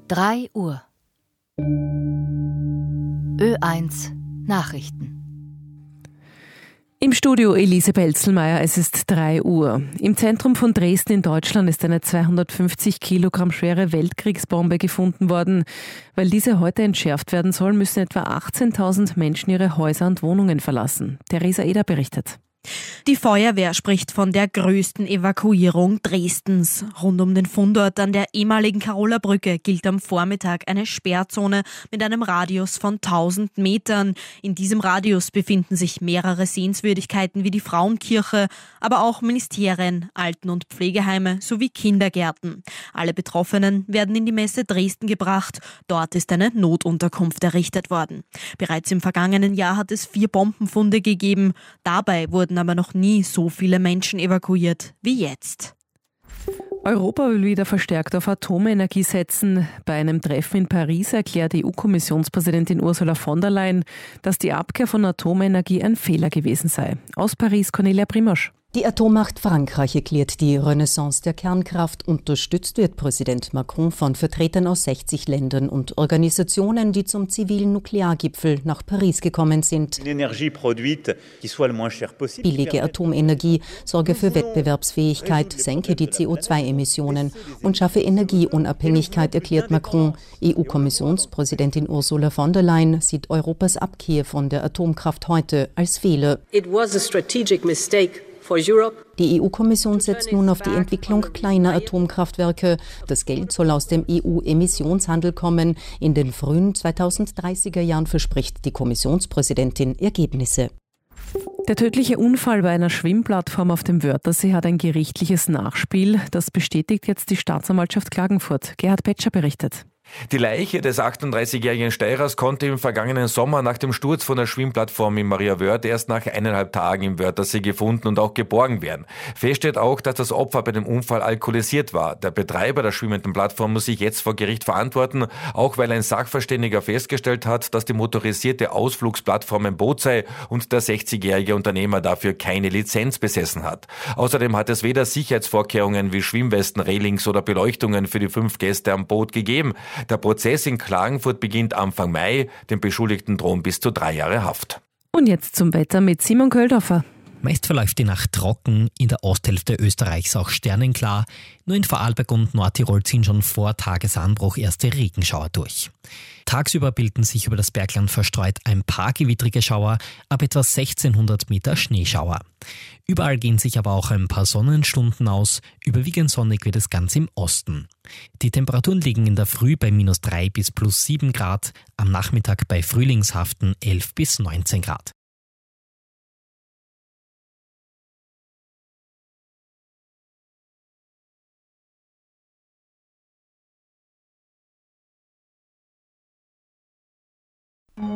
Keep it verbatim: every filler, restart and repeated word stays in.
drei Uhr. Ö eins Nachrichten. Im Studio Elise Belzelmeier, es ist drei Uhr. Im Zentrum von Dresden in Deutschland ist eine zweihundertfünfzig Kilogramm schwere Weltkriegsbombe gefunden worden. Weil diese heute entschärft werden soll, müssen etwa achtzehntausend Menschen ihre Häuser und Wohnungen verlassen. Theresa Eder berichtet. Die Feuerwehr spricht von der größten Evakuierung Dresdens. Rund um den Fundort an der ehemaligen Karola-Brücke gilt am Vormittag eine Sperrzone mit einem Radius von tausend Metern. In diesem Radius befinden sich mehrere Sehenswürdigkeiten wie die Frauenkirche, aber auch Ministerien, Alten- und Pflegeheime sowie Kindergärten. Alle Betroffenen werden in die Messe Dresden gebracht. Dort ist eine Notunterkunft errichtet worden. Bereits im vergangenen Jahr hat es vier Bombenfunde gegeben. Dabei wurden aber noch nie so viele Menschen evakuiert wie jetzt. Europa will wieder verstärkt auf Atomenergie setzen. Bei einem Treffen in Paris erklärt E U-Kommissionspräsidentin Ursula von der Leyen, dass die Abkehr von Atomenergie ein Fehler gewesen sei. Aus Paris Cornelia Primosch. Die Atommacht Frankreich erklärt die Renaissance der Kernkraft. Unterstützt wird Präsident Macron von Vertretern aus sechzig Ländern und Organisationen, die zum zivilen Nukleargipfel nach Paris gekommen sind. Billige Atomenergie sorge für Wettbewerbsfähigkeit, senke die C O zwei Emissionen und schaffe Energieunabhängigkeit, erklärt Macron. E U-Kommissionspräsidentin Ursula von der Leyen sieht Europas Abkehr von der Atomkraft heute als Fehler. It was a strategic mistake. Die E U-Kommission setzt nun auf die Entwicklung kleiner Atomkraftwerke. Das Geld soll aus dem E U-Emissionshandel kommen. In den frühen zweitausenddreißiger Jahren verspricht die Kommissionspräsidentin Ergebnisse. Der tödliche Unfall bei einer Schwimmplattform auf dem Wörthersee hat ein gerichtliches Nachspiel. Das bestätigt jetzt die Staatsanwaltschaft Klagenfurt. Gerhard Petscher berichtet. Die Leiche des achtunddreißigjährigen Steirers konnte im vergangenen Sommer nach dem Sturz von der Schwimmplattform in Mariawörth erst nach eineinhalb Tagen im Wörthersee gefunden und auch geborgen werden. Fest steht auch, dass das Opfer bei dem Unfall alkoholisiert war. Der Betreiber der schwimmenden Plattform muss sich jetzt vor Gericht verantworten, auch weil ein Sachverständiger festgestellt hat, dass die motorisierte Ausflugsplattform ein Boot sei und der sechzigjährige Unternehmer dafür keine Lizenz besessen hat. Außerdem hat es weder Sicherheitsvorkehrungen wie Schwimmwesten, Railings oder Beleuchtungen für die fünf Gäste am Boot gegeben. Der Prozess in Klagenfurt beginnt Anfang Mai. Dem Beschuldigten drohen bis zu drei Jahre Haft. Und jetzt zum Wetter mit Simon Köldorfer. Meist verläuft die Nacht trocken, in der Osthälfte Österreichs auch sternenklar. Nur in Vorarlberg und Nordtirol ziehen schon vor Tagesanbruch erste Regenschauer durch. Tagsüber bilden sich über das Bergland verstreut ein paar gewittrige Schauer, ab etwa sechzehnhundert Meter Schneeschauer. Überall gehen sich aber auch ein paar Sonnenstunden aus, überwiegend sonnig wird es ganz im Osten. Die Temperaturen liegen in der Früh bei minus drei bis plus sieben Grad, am Nachmittag bei frühlingshaften elf bis neunzehn Grad.